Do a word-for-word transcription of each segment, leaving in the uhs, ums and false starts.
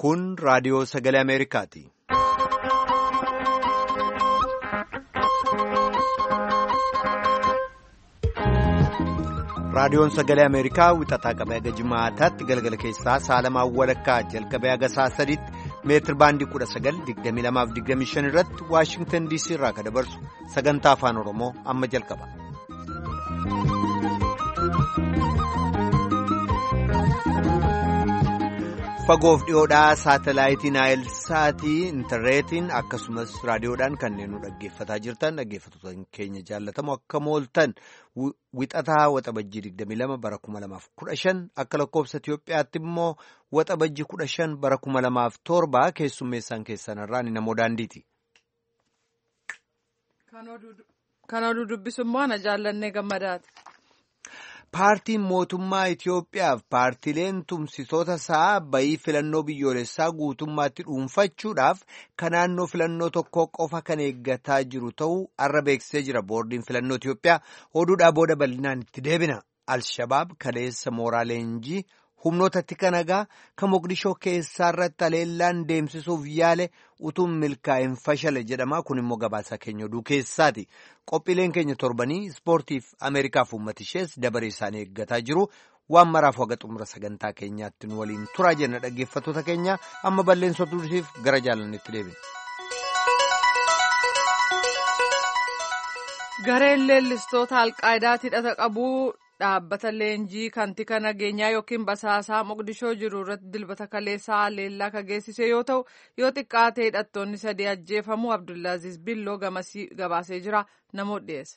Kun raadiyoo sagalee Ameerikaati. Raadiyoon sagalee Ameerikaa wixataa qabee haga jimaataatti galgala keessaa saalamaa walakkaa jalqabee haga sa'a sadiitti meetir baandii kudha sagal digdamii lamaaf digdamii shan irratti Waashingtan diisii irraa kan dabarsu sagantaa afaan Oromoo amma jalqaba. Fagoof dhiyoodhaa saatalaayitiin Naayilsaatii intarneetiin akkasumas raadiyoodhaan kanneen nu dhaggeeffataa jirtan dhaggeeffattoota keenya jaallatamu akka mooltan wixataa waxabajjii digdamii lama bara kuma lamaaf kudha shan akka lakkoofsa Itiyoophiyaatti immoo waxabajjii kudha shan bara kuma lamaaf torba keessummeessaan keessanirraa ni namoo daandiiti. Kan oduu dubbisummaa na jaallannee gammadaati. Paartiin mootummaa Itiyoophiyaaf paartileen tumsitoota isaa bayii filannoo biyyoolessaa guutummaatti dhuunfachuudhaaf kan naannoo filannoo tokko qofa kan eeggataa jiru ta'uu arra beeksisee jira. Boordiin filannoo Itiyoophiyaa oduudhaa booda bal'inaan itti deebina. Al-Shabaab kaleessa mooraa leenjii humnootatti kan nagaa kan Moqdishoo keessaarratti aleellaan deemsisuuf yaale utuun milkaa'in fashale jedhama. Kun immoo gabaasa keenya oduu keessaati. Qophiileen keenya torbanii ispoortiif Ameerikaaf uummata ishees dabaree isaanii eeggataa jiru. Waan maraaf waga xumura sagantaa keenyaatti nu waliin turaa jenna dhaggeeffattoota keenya amma balleensoo tursiif gara jaalannetti deebina. Gareen leellistoota Alqaayidaatti hidhata qabu. Dhaabbata leenjii kantika nageenyaa yookiin basaasaa Moqdishoo jiru irratti dilbata kaleessaa leellaa kan geessise yoo ta'u yoo xiqqaate hidhattoonni sadii ajjeefamu Abdullaaziz Billoo gabaasee jira namoota dhiyeessa.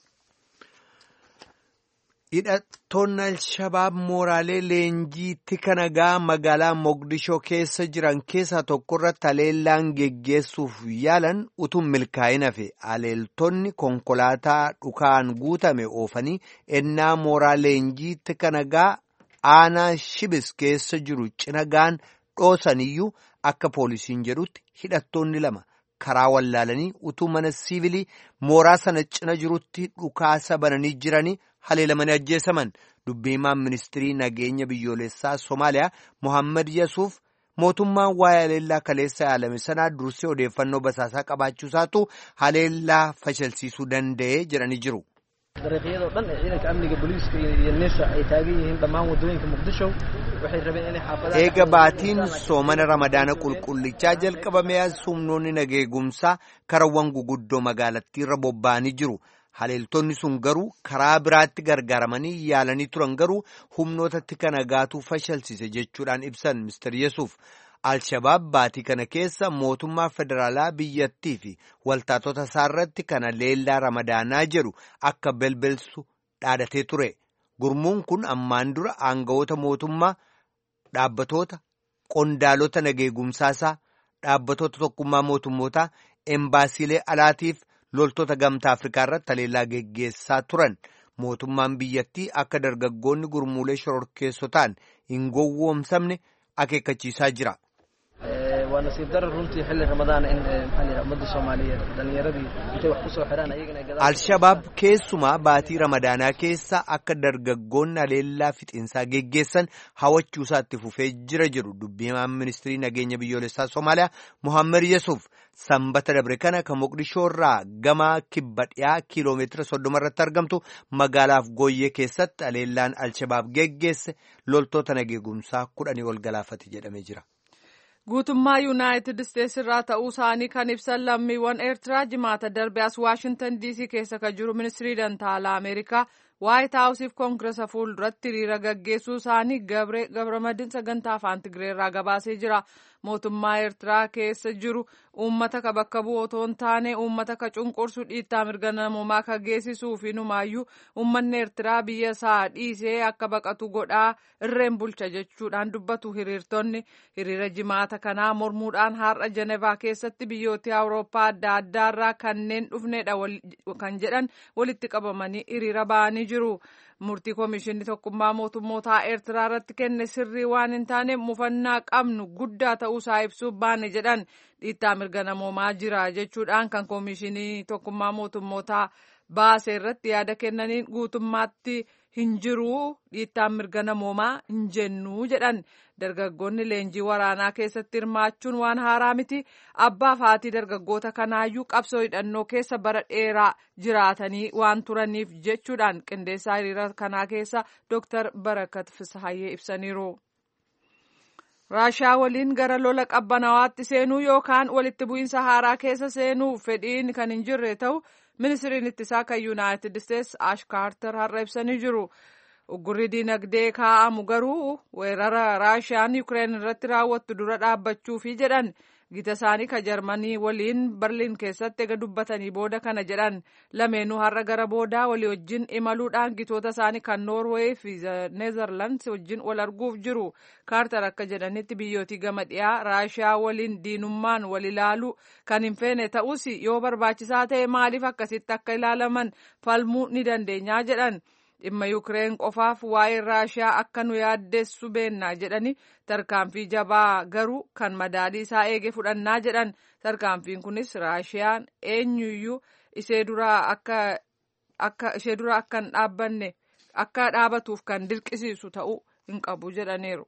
Hidhattoonni Al-Shabaab mooraalee leenjii tika nagaa magaalaa Moqdishoo keessa jiran keessaa tokko irratti aleellaan geggeessuuf yaalan utuun milkaa'in hafe aleeltonni konkolaataa dhukaan guutame oofanii ennaa mooraa leenjii tika nagaa aanaa shibis keessa jiru cinagaan dhoosaniyyuu akka poolisiin jedhutti hidhattoonni lama karaa wallaalanii utuu mana siivilii mooraa sana cina jirutti dhukaasa bananii jiranii haleelamanii ajjeesaman. Dubbii himaan ministirii nageenya biyyoolessaa Somaaliyaa Mohammad Yasuuf mootummaan waa'ee haleellaa kaleessa yaalame sanaa dursee odeeffannoo basaasaa qabaachuusaatu haleellaa fashalsiisuu danda'e jedhanii jiru. dariiqyada dhan ee ciidanka amniga booliiska iyo neesa ay taagan yihiin dhammaan wadooyinka Muqdisho waxay rabeen inay xaafadaha eega baatiin soomana ramadaana qulqullichaa jalqabamee humnoonni nageegumsaa karawwan guguddoo magaalattii irra bobba'anii jiru. Haleeltonni sun garuu karaa biraatti gargaaramanii yaalanii turan garuu humnootatti kana gaatuu fashalsise jechuudhaan ibsan Mister Yesuuf. Al-Shabaab baatii kana keessa mootummaa federaalaa biyyattii fi waltaatota isaarratti kana leellaa ramadaanaa jedhu akka belbelsu dhaadhatee ture. Gurmuun kun ammaan dura aangawoota mootummaa, dhaabbatoota, qondaalota nageegumsaasaa, dhaabbatoota tokkummaa mootummootaa, embaasiilee alaatiif loltoota gamtaa Afrikaa irratti haleellaa geggeessaa turan. Mootummaan biyyattii akka dargaggoonni gurmuulee shororkeessotaan hin gowwoomsamne akeekkachiisaa jira. waa nasiib darro runtii xilli ramadaan in maxaa ummadda Soomaaliyeed dhalinyaradii intay wax ku soo xiraan ayagana gadaal Al-Shabaab keessumaa baatii ramadaanaa keessa akka dargaggoonni haleellaa fixinsaa geggeessan hawwachuusaa itti fufee jira jedhu dubbii himaan ministirii nageenya biyyoolessaa Soomaaliyaa Mohammad Yasuuf sanbata dabre kana kan Moqdishoo irraa gama kibba dhiyaa kiiloomeetira soddoma irratti argamtu magaalaaf Gooyyee keessatti haleellaan Al-Shabaab geggeesse loltoota nageegumsaa kudhanii ol galaafate jedhamee jira. Guutummaa Yuunaayitid Isteets irraa ta'uu isaanii kan ibsan lammiiwwan Eertiraa jimaata darbe as Waashingtan diisii keessa kan jiru ministirii dantaalaa Ameerikaa Waayit Haawusiif Koongiresa fuulduratti hiriira gaggeessuu isaanii Gabramadin sagantaa afaan Tigree irraa gabaasee jira. Mootummaa Eertiraa keessa jiru uummata ka bakka bu'u otoo hin taane uummata ka cunqursu dhiittaa mirga namoomaa ka geessisuu fi numaayyuu uummanni Eertiraa biyya isaa dhiisee akka baqatu godhaa irreen bulcha jechuudhaan dubbatu hiriirtonni. Hiriira jimaata kanaa mormuudhaan har'a Jenevaa keessatti biyyoota Awurooppaa adda addaarraa kanneen dhufnedha kan jedhan walitti qabamanii hiriira ba'anii jiru. murtii koomishinii tokkummaa mootummootaa Eertiraa irratti kenne sirrii waan hin taane mufannaa qabnu guddaa ta'uusaa ibsuuf baane jedhan. Dhiittaa mirga namoomaa jira jechuudhaan kan koomishinii tokkummaa mootummootaa baase irratti yaada kennaniin guutummaatti hin jiru dhiittaan mirga namoomaa hin jennu jedhan. Dargaggoonni leenjii waraanaa keessatti hirmaachuun waan haaraa miti. Abbaaf haati dargaggoota kanaayyuu qabsoo hidhannoo keessa bara dheeraa jiraatanii waan turaniif jechuudhaan qindeessaa hiriira kanaa keessa Dooktar Barakat Fisahayyee ibsaniiru. Raashiyaa waliin gara lola qabbanawaatti seenuu yookaan walitti bu'iinsa haaraa keessa seenuu fedhiin kan hin jirre ta'u ministiriin ittisaa kan Yuunaayitid Isteetsi Ash Kaartar har'a ibsanii jiru. Uggurri dinagdee kaa'amu garuu weerara Raashiyaan Yukireen irratti raawwattu dura dhaabbachuufi jedhan. Gita isaanii ka Jarmanii waliin Berliin keessatti ega dubbatanii booda kana jedhan. Lameenuu har'a gara boodaa walii wajjin imaluudhaan gitoota isaanii kan Noorweey fi Neezerlaandis wajjin wal arguuf jiru. Kaartar akka jedhanitti biyyootii gama dhiyaa Raashiyaa waliin diinummaan wal ilaaluu kan hin feene ta'us yoo barbaachisaa ta'e maaliif akkasitti akka ilaalaman falmuu ni dandeenya jedhan. Dhimma Yukireen qofaaf waa'ee Raashiyaa akka nu yaaddeessu beennaa jedhani tarkaanfii jabaa garuu kan madaalii isaa eege fudhannaa jedhan. Tarkaanfiin kunis Raashiyaan eenyuyyuu ishee duraa akka akka ishee duraa akka hin dhaabbanne akka dhaabatuuf kan dirqisiisu ta'uu hin qabu jedhaniiru.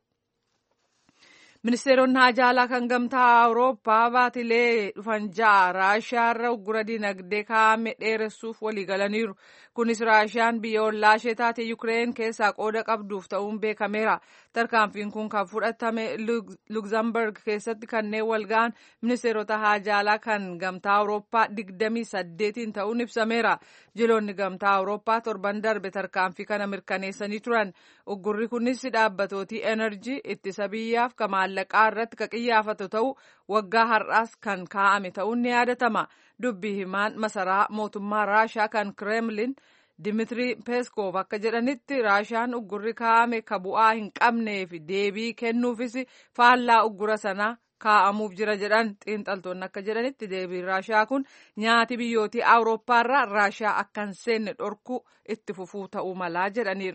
Ministeeronni haajaalaa kan gamtaa Awurooppaa baatilee dhufan ja'a Raashiyaa irra uggura dinagdee kaa'ame dheeressuuf walii galaniiru. Kunis Raashiyaan biyya ollaa ishee taate Yukireen keessaa qooda qabduuf ta'uun beekameera. Tarkaanfiin kun kan fudhatame Lugzamburg keessatti kanneen wal ga'an ministeerota haajaalaa kan gamtaa Awurooppaa digdamii saddeetiin ta'uun ibsameera. Jiloonni gamtaa Awurooppaa torban darbe tarkaanfii kana mirkaneessanii turan. Uggurri kunis dhaabbatootii enerjii ittisa biyyaaf kan maallaqaa irratti kan qiyyaafatu ta'u waggaa har'aas kan kaa'ame ta'uun ni yaadatama. Dubbii himaan masaraa mootummaa Raashiyaa kan Kremlin Dimitri Peskov akka jedhanitti Raashiyaan uggurri kaa'ame ka bu'aa hin qabneef deebii kennuufis faallaa uggura sanaa kaa'amuuf jira jedhan. Xiinxaltoonni akka jedhanitti deebiin Raashiyaa kun nyaati biyyootii Awurooppaarraa Raashiyaa akka hin seenne dhorkuu itti fufuu ta'uu malaa jedhaniiru.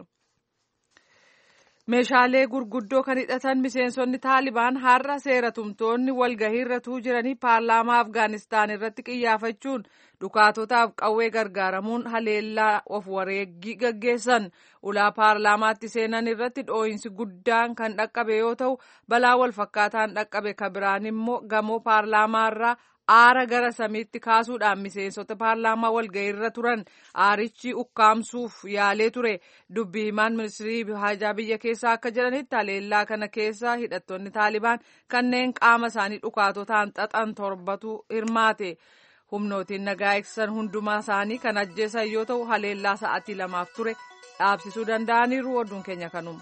Meeshaalee gurguddoo kan hidhatan miseensonni Taalibaan har'a seeratumtoonni walgahiirra jiranii paarlaamaa Afgaanistaan irratti qiyyaafachuun dhukaatotaaf qawwee gargaaramuun haleellaa of wareeggii gaggeessan. Ulaa paarlaamaatti seenan irratti dhoo'insi guddaan kan dhaqqabe yoo ta'u balaa wal fakkaataan dhaqqabe ka biraan immoo gamoo paarlaamaarraa aara gara samiitti kaasuudhaan miseensota paarlaamaa walgahiirra turan aarichi ukkaamsuuf yaalee ture. Dubbii himaan ministirii haajaa biyya keessaa akka jedhanitti haleellaa kana keessa hidhattoonni Taalibaan kanneen qaama isaanii dhukaatotaan xaxan torbatu hirmaate. Humnootiin nagaa eegsisan hundumaa isaanii kan ajjeesan yoo ta'u haleellaa sa'aatii lamaaf ture dhaabsisuu danda'aniiru. Oduun keenya kanuma.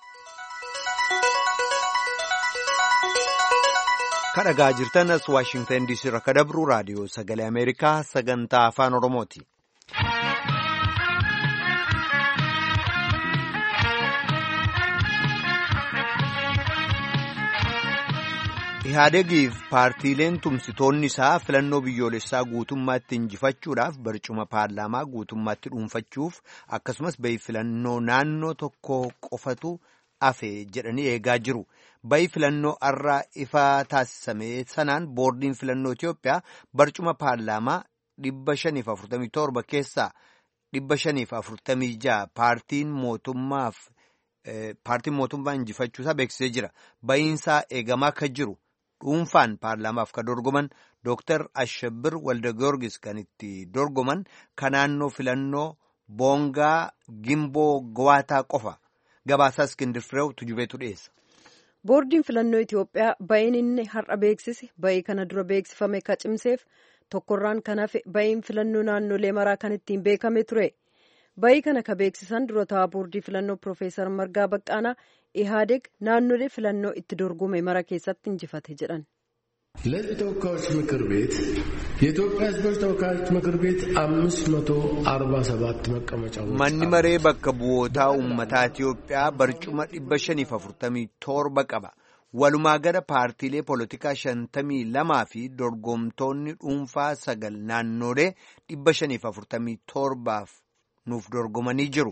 Kadhagaa jirtan as Waashingtan diisii irraa kan dabru raadiyoo sagalee Ameerikaa sagantaa afaan Oromooti. Ihaadegiif paartiileen tumsitoonni isaa filannoo biyyoolessaa guutummaatti injifachuudhaaf barcuma paarlaamaa guutummaatti dhuunfachuuf akkasumas bahi filannoo naannoo tokko qofatu hafe jedhanii eegaa jiru. Bahi filannoo har'aa ifaa taasisame sanaan boordiin filannoo Itoophiyaa barcuma paarlaamaa dhibba shaniif afurtamii torba keessaa dhibba shaniif afurtamii ja'a paartiin mootummaaf paartiin mootummaa injifachuusaa beeksisee jira. Bahiinsaa eegamaa akka jiru dhuunfaan paarlaamaaf kan dorgoman Dooktar Ashabir Walda Giyoorgis kan itti dorgoman kan naannoo filannoo Boongaa Gimboo Gawaataa qofa. Gabaasaa Iskindir Fireew tujubeetu dhiyeessa. Boordiin filannoo Itoophiyaa bahiin inni har'a beeksise bahii kana dura beeksifame ka cimseef tokkorraan kan hafe bahiin filannoo naannolee maraa kan ittiin beekame ture. Bahii kana ka beeksisan dura ta'aa boordii filannoo Piroofeesar Margaa Baqqaanaa Ihaadeg naannolee filannoo itti dorgome mara keessatti injifate jedhan. ለሕዝብ ተወካዮች ምክር ቤት የኢትዮጵያ ሕዝቦች ተወካዮች ምክር ቤት አምስት መቶ አርባ ሰባት መቀመጫዎች manni maree bakka bu'ootaa uummataa Itoophiyaa barcuma dhibba shaniif afurtamii torba qaba. Walumaa gala paartiilee poolitikaa shantamii lamaa fi dorgomtoonni dhuunfaa sagal naannolee dhibba shaniif afurtamii torbaaf nuuf dorgomanii jiru.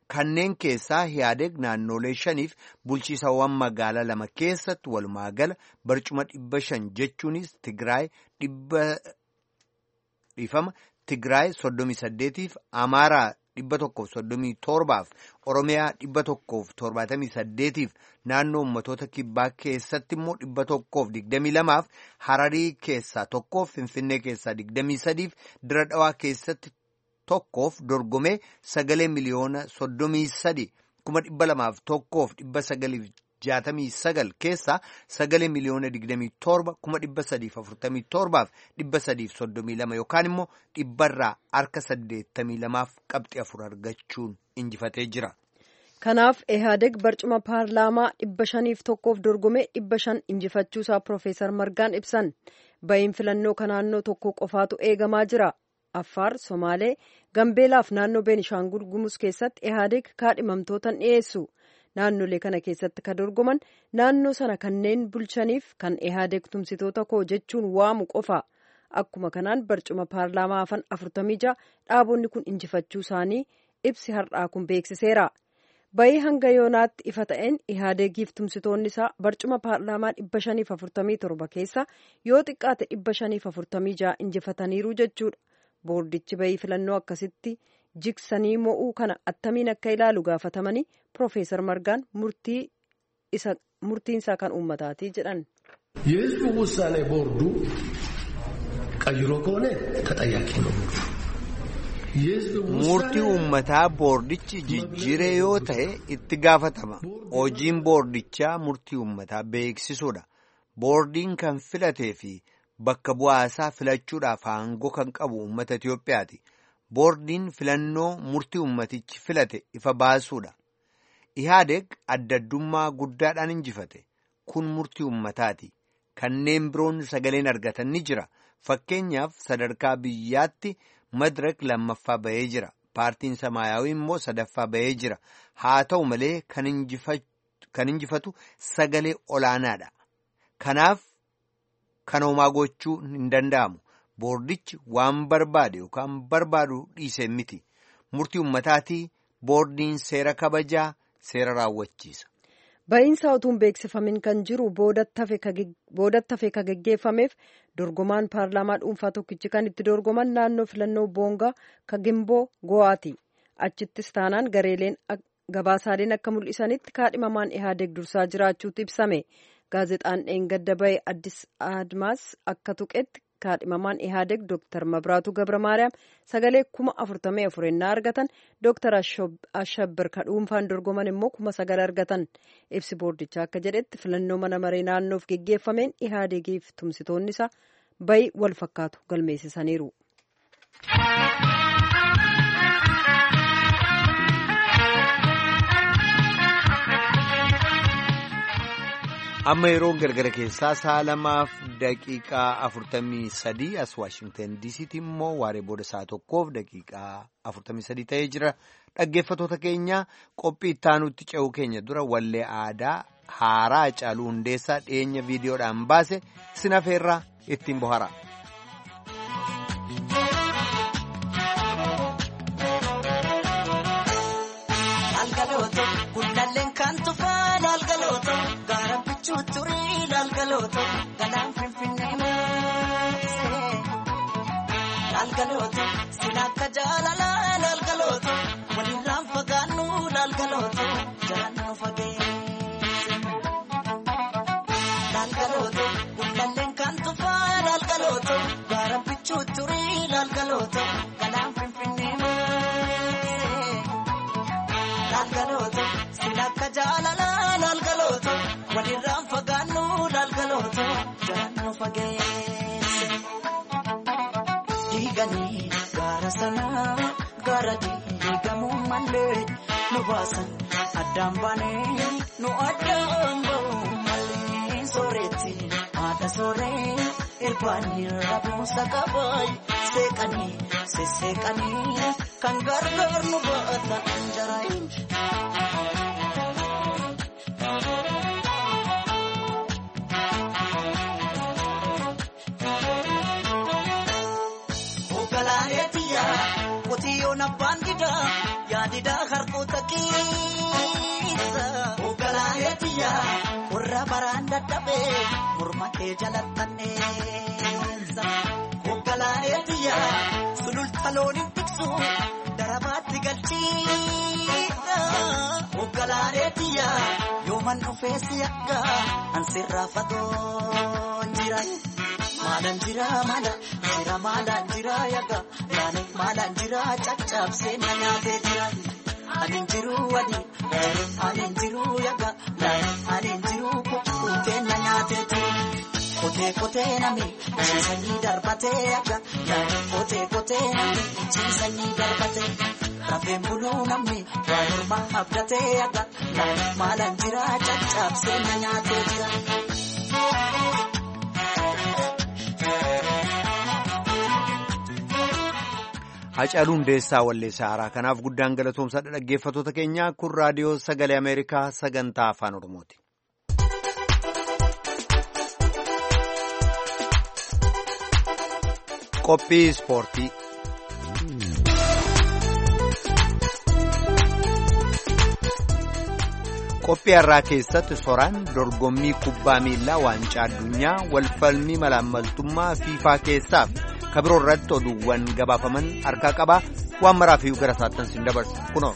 Kanneen keessaa Ihaadeg naannolee shaniif bulchiisawwan magaalaa lama keessatti walumaa gala barcuma dhibba shan jechuunis Tigraay dhibba dhiifama Tigraay soddomii saddeetiif Amaaraa dhibba tokkoof soddomii torbaaf Oromiyaa dhibba tokkoof torbaatamii saddeetiif naannoo ummatoota kibbaa keessatti immoo dhibba tokkoof digdamii lamaaf Hararii keessaa tokkoof Finfinnee keessaa digdamii sadiif Dira Dhawaa keessatti tokkoof dorgomee sagalee miliyoona soddomii sadi kuma dhibba lamaaf tokkoof dhibba sagaliif jaatamii sagal keessaa sagalee miliyoona digdamii torba kuma dhibba sadiif afurtamii torbaaf dhibba sadiif soddomii lama yookaan immoo dhibbarraa harka saddeettamii lamaaf qabxii afur argachuun injifatee jira. Kanaaf Ihaadeg barcuma paarlaamaa dhibba shaniif tokkoof dorgomee dhibba shan injifachuusaa Piroofeesar Margaan ibsan. Ba'iin filannoo kan naannoo tokko qofaatu eegamaa jira. Affaar, Somaalee, Gambeelaaf naannoo Beenishaangul Gumuz keessatti Ihaadeg kaadhimamtootan dhiyeessu. Naannolee kana keessatti ka dorgoman naannoo sana kanneen bulchaniif kan Ihaadeg tumsitoota koo jechuun waamu qofa. Akkuma kanaan barcuma paarlaamaa hafan afurtamii ja'a dhaabonni kun injifachuu isaanii ibsi har'aa kun beeksiseera. Bayii hanga yoonaatti ifa ta'een Ihaadegiif tumsitoonni isaa barcuma paarlaamaa dhibba shaniif afurtamii torba keessa yoo xiqqaate dhibba shaniif afurtamii ja'a injifataniiru jechuudha. Boordichi bayii filannoo akkasitti jigsanii mo'uu kana attamiin akka ilaalu gaafatamanii Piroofeesar Margaan murtiin isaa kan uummataati jedhan. የህዝቡ ውሳኔ ቦርዱ ቀይሮ ከሆነ ተጠያቂ ነው። murtii uummataa boordichi jijjiiree yoo ta'e itti gaafatama. Hojiin boordichaa murtii uummataa beeksisuudha. Boordiin kan filatee fi bakka bu'aasaa filachuudhaaf aangoo kan qabu uummata Itiyoophiyaati. Boordiin filannoo murtii uummatichi filate ifa baasuudha. Ihaadeg adda addummaa guddaadhaan injifate. Kun murtii uummataati. Kanneen biroon sagaleen argatan ni jira. Fakkeenyaaf sadarkaa biyyaatti Madirak lammaffaa bahee jira. Paartiin Samaayyaawii immoo sadaffaa bahee jira. Haa ta'u malee kan injifatu sagalee olaanaadha. Kanaaf kana homaa gochuu hin danda'amu. Boordichi waan barbaade yookaan barbaadu dhiisee miti. Murtii uummataatii boordiin seera kabajaa seera raawwachiisa. Ba'iinsa utuun beeksifamin kan jiru boodatti hafe ka geggeeffameef dorgomaan paarlaamaa dhuunfaa tokkichi kan itti dorgoman naannoo filannoo boongaa ka gimboo go'aati. Achittis taanaan gareeleen gabaasaaleen akka mul'isanitti kaadhimamaan Ihaadeg dursaa jiraachuutu ibsame. Gaazexaan dheengadda ba'e Addis Admaas akka tuqetti kaadhimamaan Ihaadeg Dooktar Mabraatu Gabra Maariyaam sagalee kuma afurtamii afur ennaa argatan Dooktar Ashabbir ka dhuunfaan dorgoman immoo kuma sagal argatan. Ibsi boordichaa akka jedhetti filannoo mana maree naannoof geggeeffameen Ihaadegiif tumsitoonni isaa bayi wal fakkaatu galmeessisaniiru. Amma yeroo gargara keessaa sa'a lamaaf daqiiqaa afurtamii sadii as Waashingtan diisiitti immoo waaree booda sa'a tokkoof daqiiqaa afurtamii sadii ta'ee jira. Dhaggeeffatoota keenya qophii ittaanutti ce'uu keenya dura wallee aadaa haaraa Hacaaluu Hundeessaa dhiyeenya viidiyoodhaan baase isin afeerraa ittiin bohara. Turii lalgalooto galaan finfinnee maasee lalgalooto silakka jaalalaa lalgalooto walirraan fagaannu lalgalooto jaannu fageesse lalgalooto gullalleen kan tufaa lalgalooto gaara bichuu turii lalgalooto galaan finfinnee maasee lalgalooto silakka jaalalaa lalgalooto walirraan fagaannu lalgalooto jaannu fageesse diiganii gaara sanaa gaara diigamuu malee nu baasan addaan baanee nu addaan ba'uu malee sooretti haadha sooree irbaanii rabuusa qabaay seeqanii sesseeqanii kan gargaar nu baata anjaraayin. Qotiyoon abbaan didaa yaadidaa harkoota kee dhaabee morma kee jalattanneessa hoggalaaleetiya sululta looniin tiksu darabaatti galchiidha hoggalaaleetiya yooman dhufeessi akka ansirraa fagoon jira maalaan jira maala jira maalaan jira yaga yaani maalaan jira caccabsee na nyaatee jira ani jiru wali ani jiru yaga ani jiru kukkutee na nyaatee jira kotee kotee nami ciisanii darbatee yaga kotee kotee nami ciisanii darbatee rafeen buluu namni waan ormaa abdatee yaga maalaan jira caccabsee na nyaatee jira. Hacaaluu Hundeessaa Walleessaa Haaraa kanaaf guddaan galatoomsaa dhaggeeffattoota keenyaa kun raadiyoo sagalee Ameerikaa sagantaa afaan Oromooti. Qophii ispoortii. Qophii har'aa keessatti soraan dorgommii kubbaa miilaa waancaa addunyaa walfalmii malaammaltummaa fiifaa keessaaf kabiroo irratti oduuwwan gabaafaman harkaa qabaa waan maraaf iyyuu gara saattan sin dabarsa kunoo.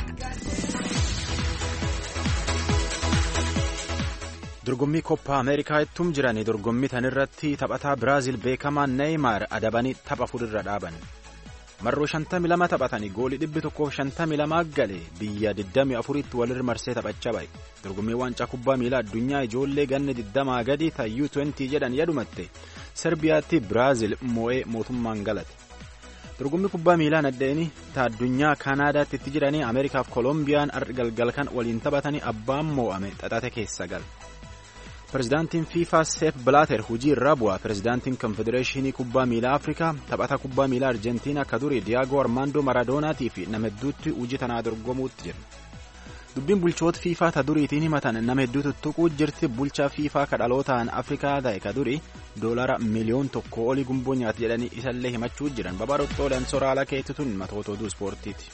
Dorgommii koppaa Ameerikaa ittum jiranii dorgommii tan irratti taphataa Biraazil beekamaa Neeymaar adabanii tapha fuudhirra dhaaban. Marroo shantamii lama taphatanii goolii dhibbi tokkoof shantamii lama galee biyya digdamii afuritti walirra marsee taphachaa bahe. Dorgommii waancaa kubbaa miilaa addunyaa ijoollee ganna digdamaa gadi tayyuu twentii jedhan yadumatte Serbiyaatti Biraazil moo'ee mootummaan galate. Dorgommii kubbaa miilaa naddeeni ta addunyaa Kaanaadaatti itti jiranii Ameerikaaf Kolombiyaan galgal kan waliin taphatanii abbaan moo'ame xaxate keessa gal. Pirezidaantiin FIFA Sepp Blatter hujii irraa bu'a. Pirezidaantiin Konfedereeshinii kubbaa miilaa Afrikaa taphataa kubbaa miilaa Arjentiinaa akka durii Diyaagoo Armaandoo Maradoonatii fi nama hedduutti hujii tanaa dorgomuutti jira. Dubbiin bulchoota FIFA ta duriitiin himatan nama hedduutu tuquu jirti. Bulchaa FIFA ka dhalootaan Afrikaa ta'e ka durii doolara miliyoon tokko olii gumboo nyaata jedhanii isallee himachuu jiran. Babaarottooleen soraala keettituun matoota oduu ispoortiiti.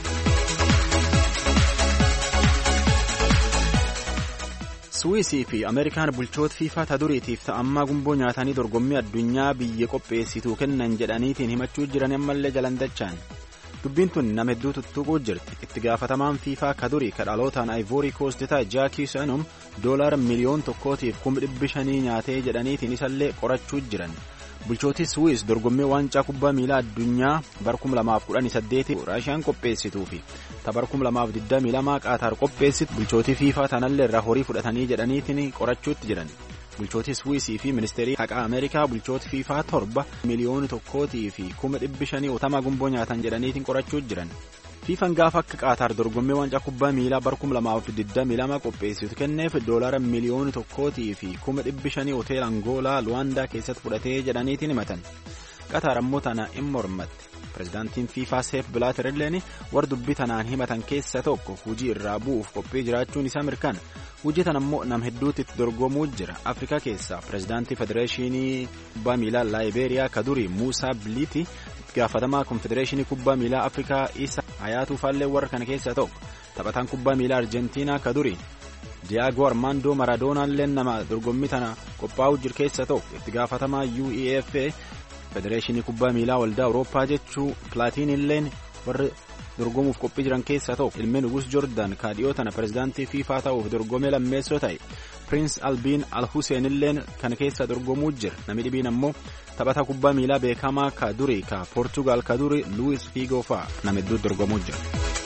Suwisii fi Ameerikaan bulchoota FIFA ta duriitiif ta'ammaa gumboo nyaatanii dorgommii addunyaa biyya qopheessituu kennan jedhaniitiin himachuu jiran ammallee jalandachaan. Dubbiin tun nama hedduu tuttuquu jirti. Itti gaafatamaan FIFA ka durii ka dhalootaan Ivory Coast ta'e Jaakii Sanum doolaara miliyoon tokkootiif kuma dhibbi shanii nyaatee jedhaniitiin isallee qorachuu jiran. Bulchooti Suwis dorgommii waancaa kubbaa miilaa addunyaa bara kuma lamaaf kudhanii saddeeti Raashiyaan qopheessituu fi ta bara kuma lamaaf digdamii lama Qaataar qopheessitu bulchooti FIFA tanallee irraa horii fudhatanii jedhaniitiin qorachuutti jiran. Bulchooti Suwisii fi ministeerii haqaa Ameerikaa bulchooti FIFA torba miliyoona tokkootii fi kuma dhibbi shanii otama gumboo nyaatan jedhaniitiin qorachuu jiran. FIFAn gaafa akka Qaataar dorgommii waancaa kubbaa miilaa bara kuma lamaaf digdamii lama qopheessitu kenneef doolaara miliyoona tokkootii fi kuma dhibbi shanii hoteela Angoolaa Luwaandaa keessatti fudhatee jedhaniitiin himatan. Qaataar ammoo tana hin mormatte. Pirezidaantiin FIFA Sepp Blatter illeen warra dubbii tanaan himatan keessa tokko hujii irraa bu'uuf qophii jiraachuun isaa mirkana. Hujii tan ammoo nam hedduutti itti dorgomuu jira. Afrikaa keessaa pirezidaantii Federeeshinii kubbaa miilaa Laayibeeriyaa ka durii Muusaa Biliiti gaafatamaa Konfedereeshinii kubbaa miilaa Afrikaa isa Hayaatuu Faallee warra kana keessa tokko. Taphataan kubbaa miilaa Arjentiinaa ka durii Diyaagoo Armaandoo Maradoonaallee nama dorgommii tana qophaa'uu jiru keessa tokko. Itti gaafatamaa U E F A Federeeshinii kubbaa miilaa waldaa Awurooppaa jechuu Pilaatiinilleen warra dorgomuuf qophii jiran keessaa tokko. Ilmi Nugus Joordaan kaadhiyoo tana pirezidaantii FIFA ta'uuf dorgomee lammeessoo ta'e. Prince Albiin Al-Hussein illeen kana keessa dorgomuu jira. Namni dhibiin ammoo taphataa kubbaa miilaa beekamaa ka durii ka Portugal ka durii Luis Figo fa'a nama hedduutti dorgomuu jira.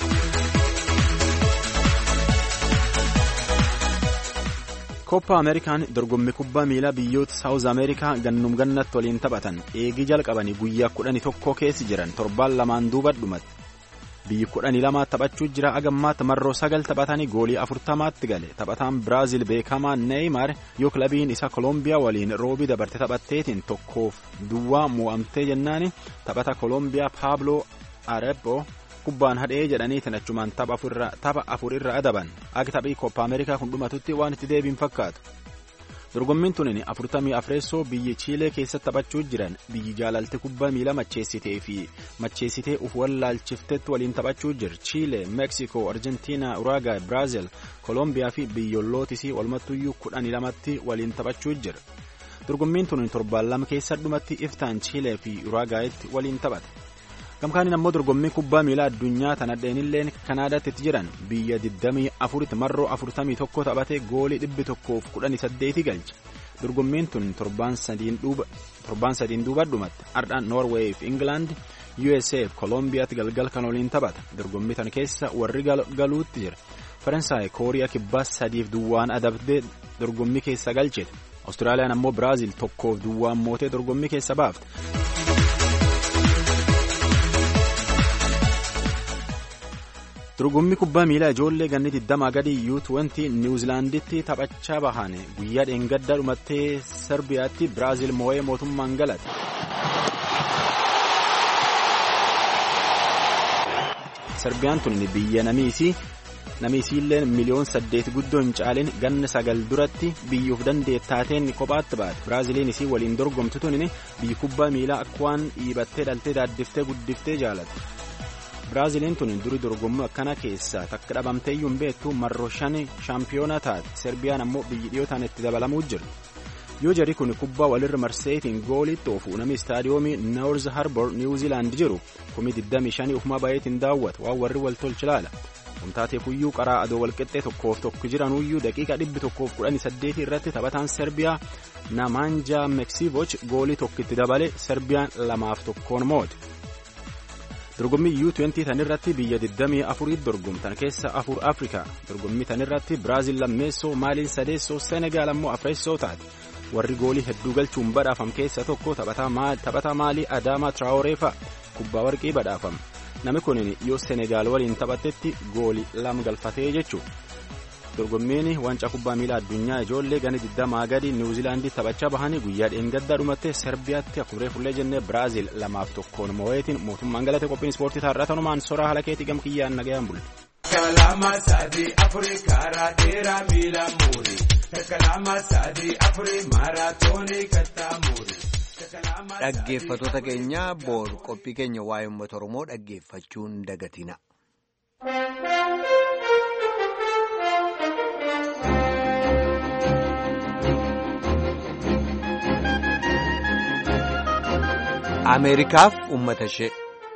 Koppa Ameerikaan dorgommii kubbaa miilaa biyyoota Saawuz Ameerikaa gannum gannatti waliin taphatan eegii jalqabanii guyyaa kudhanii tokko keessi jiran torbaan lamaan duuba dhumate. Biyyi kudhanii lama taphachuu jira agammaatti marroo sagal taphatanii goolii afurtamaatti gale. Taphataan Biraazil beekamaa Neeymaar yoo kilabiin isa Kolombiyaa waliin roobii dabarte taphatteetiin tokkoof duwwaa mo'amtee jennaani taphata Kolombiyaa Pablo Arepo kubbaan hadhee jedhaniitiin achumaan tapha afur irra adaban. Akka taphii Koppa Ameerikaa kun dhumatutti waan itti deebiin fakkaatu. Dorgommiin tun afurtamii afreessoo biyyi Chiilee keessatti taphachuu jiran biyyi jaalalti kubbaa miilaa macheessitee fi macheessitee uf wallaalchiftetti waliin taphachuu jir. Chiilee, Meeksikoo, Arjentiinaa, Uraagaay, Biraazil, Koolombiyaa fi biyyoolootisii walmattuyyuu kudhanii lamatti waliin taphachuu jira. Dorgommiin tun torbaan lama keessa dhumatti iftaan Chiilee fi Uraagaayitti waliin taphate. Gamkaaniin ammoo dorgommii kubbaa miilaa addunyaa tanadheenilleen Kanaadaatti jiran biyya digdamii afuritti marroo afurtamii tokko taphate goolii dhibbi tokkoof kudhanii saddeeti galche. Dorgommiin tun torbaan sadiin duuba dhumatti ardhaan Noorweey fi Ingilaand, U S A fi Koolombiyaatti galgal kan waliin taphata. Dorgommii tan keessa warri galuutti jira. Faransaay Kooriyaa kibbaa sadiif duwwaan adabdee dorgommii keessa galchite. Awustiraaliyaan ammoo Biraazil tokkoof duwwaan mootee dorgommii keessa baafte. Dorgommii kubbaa miilaa ijoollee ganni digdamaa gadi U twenty Niwuzilaanditti taphachaa bahan guyyaa dheengaddaa dhumattee Serbiyaatti Biraazil moo'ee mootummaan galate. Serbiyaan tun biyya namiisii namiisiilleen miliyoon saddeet guddoo hin caalin ganna sagal duratti biyyuuf dandeettaateen kophaatti baate. Biraaziliin isii waliin dorgomtu tun biyyi kubbaa miilaa akka waan dhiibattee dhaltee daaddiftee guddiftee jaalatte. Biraaziliin tun durii dorgommuu akkana keessaa takka dhabamteeyyuu hin beektu marroo shan shaampiyoona taate. Serbiyaan ammoo biyyi dhiyootaan itti dabalamuu jiru. Yoo jarri kun kubbaa walirra marseetiin goolitti oofu namni istaadiyoomii Noorz Harbour Niwuziilaand jiru kumii digdamii shanii ufumaa baay'eetiin daawwata waan warri wal tolchi laala. Humtaateefuyyuu qaraa adoo walqixxee tokkoof tokko jiranuyyuu daqiiqa dhibbi tokkoof kudhanii saddeetii irratti taphataan Serbiyaa Namanja Meksivoch goolii tokkitti dabale Serbiyaan lamaaf tokkoon moote. Dorgommii U twenty tanirratti biyya digdamii afuriitti dorgomtan keessa afur Afrikaa. Dorgommii tanirratti Biraazil lammeessoo, Maaliin sadeessoo, Senegaal ammoo afreessoo taate. Warri goolii hedduu galchuun badhaafam keessa tokko taphataa Maalii Adaamaa Traoree fa'a kubbaa warqii badhaafam. Namni kun yoo Senegaal waliin taphatetti goolii lama galfatee jechuudha. Dorgommiin wancaa kubbaa miilaa addunyaa ijoollee gana digdamaa gadi Niwuziilaandii taphachaa bahanii guyyaa dheengaddaa dhumattee Serbiyaatti akkuma fullee jennee Biraazil lamaaf tokkoon moo'eetiin mootummaan galate. Qophiin ispoortii taarraa tanumaan soraa haala keetii gam kiyyaan nagayaan bulle. Kalama sadii afurii karaa dheeraa miila muurii. Kalama sadii afurii maaraatoonii kattaa muurii. Dhaggeeffattoota keenya boor qophii keenya waa'ee uummata Oromoo dhaggeeffachuun dagatina. Ameerikaaf uummata ishee.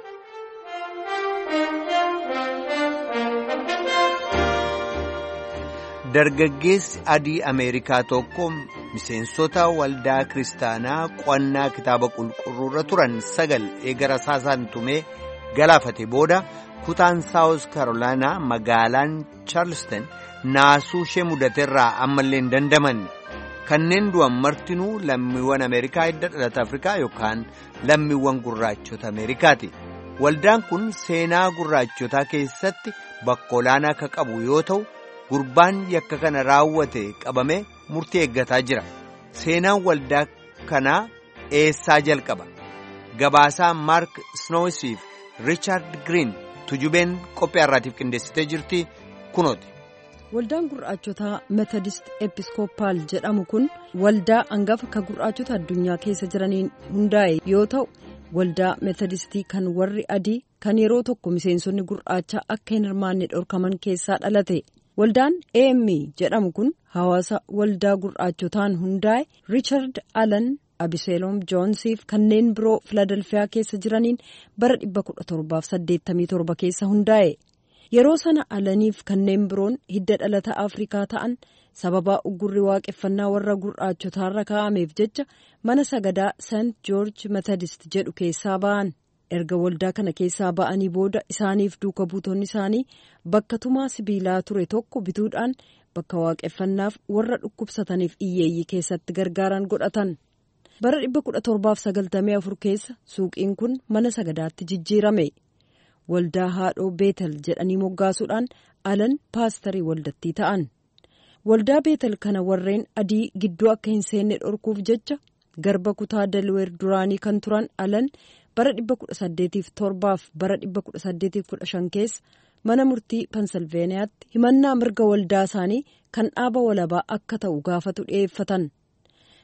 Dargaggeessi adii Ameerikaa tokko miseensota waldaa kiristaanaa qo'annaa kitaaba qulqulluurra turan sagal eegara saasaan tumee galaafate booda kutaan saawus karoolaanaa magaalaan Charleston naasuu ishee mudateerraa ammallee hin dandamanne. Kanneen du'an martinuu lammiiwwan Ameerikaa hidda dhalata Afrikaa yookaan lammiiwwan gurraachota Ameerikaati. Waldaan kun seenaa gurraachotaa keessatti bakka olaanaa akka qabu yoo ta'u, gurbaan yakka kana raawwate qabamee murtii eeggataa jira. Seenaan waldaa kanaa eessaa jalqaba? Gabaasaa Mark Snowsiif Richard Green tujubeen qophii har'aatiif qindeessitee jirti kunooti. Waldaan gurraachotaa Methodist Episcopal jedhamu kun waldaa hangafa ka gurraachota addunyaa keessa jiraniin hundaa'e yoo ta'u, waldaa Methodistii kan warri adii kan yeroo tokko miseensonni gurraachaa akka hin hirmaanne dhorkaman keessaa dhalate. Waldaan A M jedhamu kun hawaasa waldaa gurraachotaan hundaa'e Richard Allen, Abiseelom Joonsiif kanneen biroo Filadelfiyaa keessa jiraniin bara dhibba kudha torbaaf saddeettamii torba keessa hundaa'e. Yeroo sana Alaniif kanneen biroon hidda dhalata Afrikaa ta'an sababaa uggurri waaqeffannaa warra gurraachotaarra kaa'ameef jecha mana sagadaa Saint George Methodist jedhu keessaa ba'an. Erga waldaa kana keessaa ba'anii booda isaaniif duuka buutonni isaanii bakka tumaa sibiilaa ture tokko bituudhaan bakka waaqeffannaaf warra dhukkubsataniif iyyeeyyii keessatti gargaaran godhatan. Bara dhibba kudha torbaaf sagaltamii afur keessa suuqiin kun mana sagadaatti jijjiirame. Waldaa haadhoo Beetel jedhanii moggaasuudhaan Alan paastarii waldattii ta'an. Waldaa Beetel kana warreen adii gidduu akka hin seenne dhorkuuf jecha garba kutaa Delweer duraanii kan turan Alan bara dhibba kudha saddeetiif torbaaf bara dhibba kudha saddeetiif kudha shan keessa mana murtii Pensilveeniyaatti himannaa mirga waldaa isaanii kan dhaaba walabaa akka ta'u gaafatu dhiyeeffatan.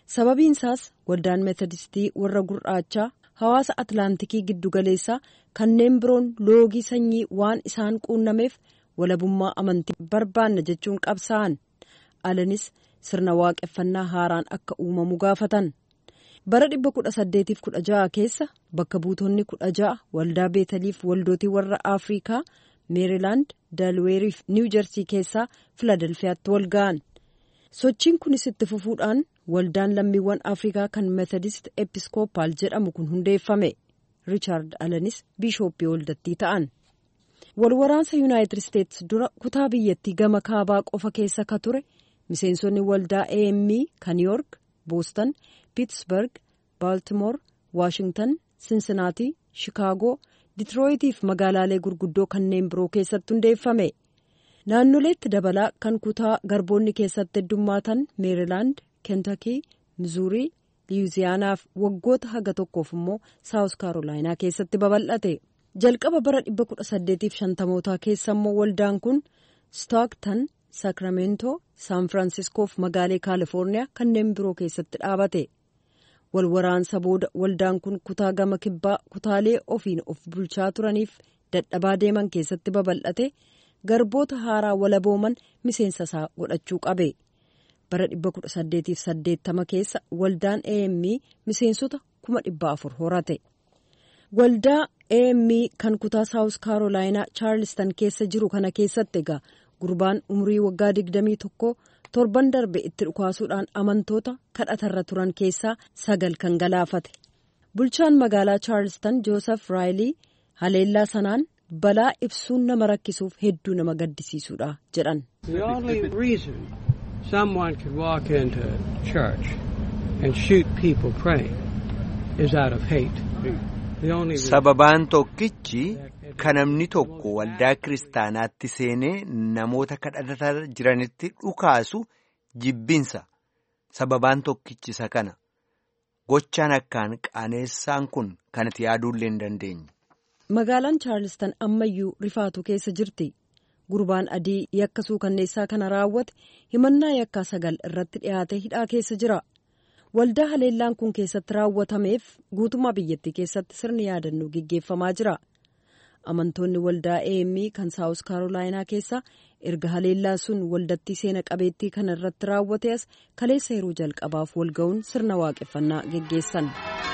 sababiinsaas waldaan meetodistii warra gurraachaa hawaasa atlaantikii giddugaleessaa kanneen biroon loogii sanyii waan isaan quunnameef walabummaa amantii barbaanna jechuun qabsaa'an. Alanis sirna waaqeffannaa haaraan akka uumamu gaafatan. Bara dhibba kudha saddeetiif kudha ja'a keessa bakka buutonni kudha ja'a waldaa beetaliif waldootii warra Afrikaa Meerilaand, Dalweerii fi Niiw Jersii keessaa Filadelfiyaatti wal ga'an. Sochiin kunis itti fufuudhaan waldaan lammiiwwan Afrikaa kan Methodist Episcopal jedhamu kun hundeeffame. Riichaard Alanis biishooppii waldattii ta'an. Walwaraansa Yuunaayitid Isteetsi dura kutaa biyyattii gama kaabaa qofa keessa ka ture miseensonni waldaa A M E kan New York, Boston, Pittsburgh, Baltimore, Washington, Cincinnati, Chicago, Detroit fi magaalaalee gurguddoo kanneen biroo keessatti hundeeffame. Naannoleetti dabalaa kan kutaa garboonni keessatti heddummaatan Meerilaand, Kentucky, Missouri, Louisiana fi waggoota haga tokkoof immoo South Carolina keessatti babal'ate. Jalqaba bara dhibba kudha saddeetiif shantamootaa keessa immoo waldaan kun Stockton, Sacramento, San Francisco fi magaalee Kaalifoorniyaa kanneen biroo keessatti dhaabate. Walwaraansa booda waldaan kun kutaa gama kibbaa kutaalee ofiin of bulchaa turaniif dadhabaa deeman keessatti babal'ate garboota haaraa walabooman miseensa isaa godhachuu qabe. Bara dhibba kudha saddeetiif saddeettama keessa waldaan A M E miseensota kuma dhibba afur horate. Waldaa A M E kan kutaa South Carolina Charleston keessa jiru kana keessatti egaa gurbaan umrii waggaa digdamii tokko torban darbe itti dhukaasuudhaan amantoota kadhatarra turan keessaa sagal kan galaafate. Bulchaan magaalaa Charleston Joseph Riley haleellaa sanaan balaa ibsuun nama rakkisuuf hedduu nama gaddisiisuudha jedhan. The only reason someone could walk into church and shoot people praying is out of hate. Sababaan tokkichi kan namni tokko waldaa kiristaanaatti seenee namoota kadhataa jiranitti dhukaasu jibbinsa. Sababaan tokkichi isa kana. Gochaan akkaan qaaneessaan kun kanatti yaaduullee hin dandeenye. Magaalaan Charleston ammayyuu rifaatu keessa jirti. Gurbaan adii yakka suukanneessaa kana raawwate himannaa yakkaa sagal irratti dhiyaate hidhaa keessa jira. Waldaa haleellaan kun keessatti raawwatameef guutummaa biyyattii keessatti sirni yaadannoo gaggeeffamaa jira. Amantoonni waldaa A M E kan South Carolina keessa erga haleellaan sun waldattii seena qabeettii kana irratti raawwate as kaleessa yeroo jalqabaaf wal ga'uun sirna waaqeffannaa gaggeessan.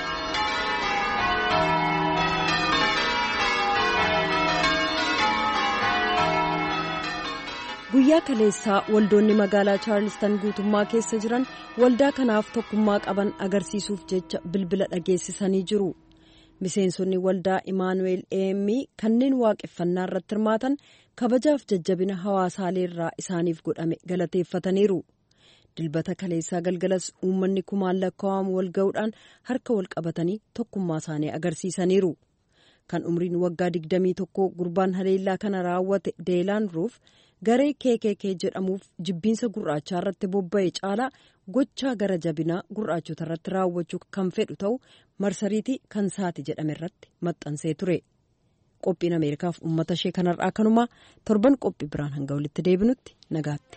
Guyyaa kaleessaa waldoonni magaalaa Charleston guutummaa keessa jiran waldaa kanaaf tokkummaa qaban agarsiisuuf jecha bilbila dhageessisanii jiru. Miseensonni waldaa Imaanuweel A M E kanneen waaqeffannaa irratti hirmaatan kabajaaf jajjabina hawaasaalee irraa isaaniif godhame galateeffataniiru. Dilbata kaleessaa galgalas uummanni kumaan lakkaa'amu wal ga'uudhaan harka wal qabatanii tokkummaa isaanii agarsiisaniiru. Kan umriin waggaa digdamii tokko gurbaan haleellaa kana raawwate Deelaan Ruuf garee K K K jedhamuuf jibbiinsa gurraachaa irratti bobba'e caalaa gochaa gara jabinaa gurraachota irratti raawwachuu kan fedhu ta'u marsariitii kan saati jedhame irratti maxxansee ture. Qophiin Ameerikaaf uummata ishee kanarraa kanumaa torban qophii biraan hanga walitti deebinutti nagaatti.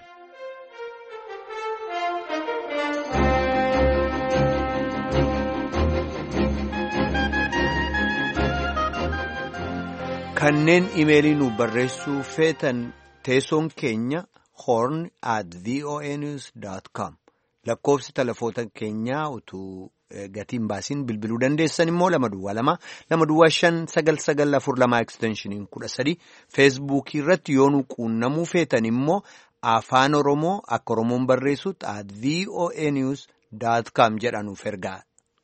Kanneen imeelii nu barreessuu feetan teessoon keenya horn at voanews dot com lakkoofsi telefoota keenyaa utuu gatiin baasiin bilbiluu dandeessan immoo lama duwwaa lama lama duwwaa shan sagal sagal afur lama eksteenshiniin kudha sadi feesbuukii irratti yoo nu quunnamuu feetan immoo afaan oromoo akka oromoon barreessutti at voanews dot com jedhanuuf ergaa.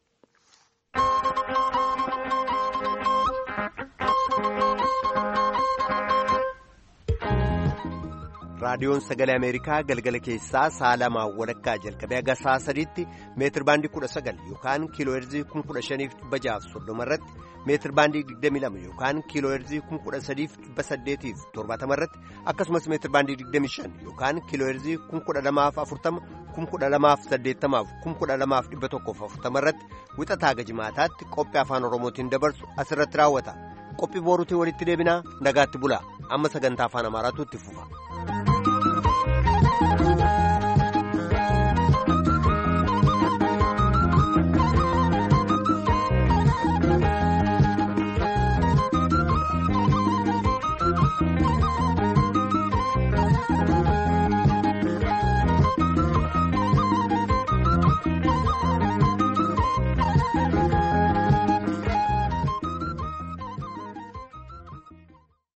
raadiyoon sagalee ameerikaa galgala keessaa sa'a lamaa walakkaa jalqabee haga sa'a sadiitti meetir baandii kudha sagal yookaan kiiloo heerzii kuma kudha shaniif dhibba jaaf soddoma irratti meetir baandii digdamii lama yookaan kiiloo heerzii kuma kudha sadiif dhibba saddeetiif torbaatama irratti akkasumas meetir baandii digdamii shan yookaan kiiloo heerzii kuma kudha lamaaf afurtama kuma kudha lamaaf saddeettamaaf kuma kudha lamaaf dhibba tokkoof afurtama irratti wixataa haga jimaataatti qophii afaan oromootiin dabarsu asirratti raawwata qophii booruutii walitti deebinaa nagaatti bulaa amma sagantaa afaan amaaraatu itti fufa.